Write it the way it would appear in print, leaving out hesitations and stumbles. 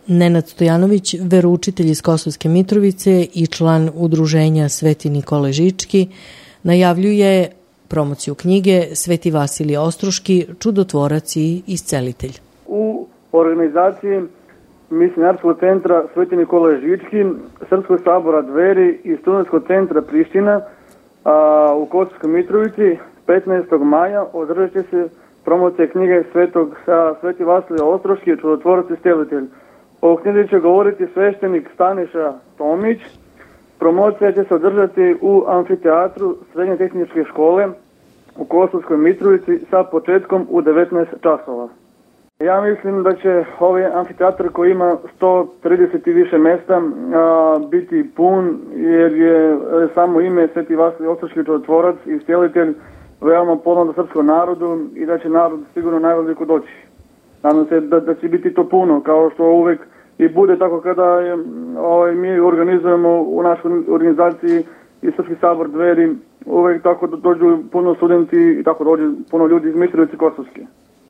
Nenad Stojanović, veroučitelj iz Kosovske Mitrovice i član udruženja Sveti Nikole Žički, najavljuje promociju knjige Sveti Vasilije Ostroški, čudotvorac i iscelitelj. U organizaciji Misionarskog centra Sveti Nikole Žički, Srpskog sabora Dveri i Studentskog centra Priština u Kosovskoj Mitrovici 15. maja održat će se promocija knjige Sveti Vasilije Ostroški, čudotvorac i iscelitelj. O knjizi će govoriti sveštenik Staniša Tomić. Promocija će se održati u amfiteatru Srednje tehničke škole u Kosovskoj Mitrovici sa početkom u 19 časova. Ja mislim da će ovaj amfiteatr koji ima 130 i više mesta biti pun, jer je samo ime Sveti Vasilije Ostroški, čudotvorac i iscelitelj veoma poznato srpskom narodu i da će narod sigurno najveliko doći. Nadam se da će biti to puno, kao što uvek i bude tako kada mi organizujemo u našoj organizaciji i Srpski sabor Dveri, uvek tako dođu puno studenti i tako dođe puno ljudi iz Mitrovice Kosovske.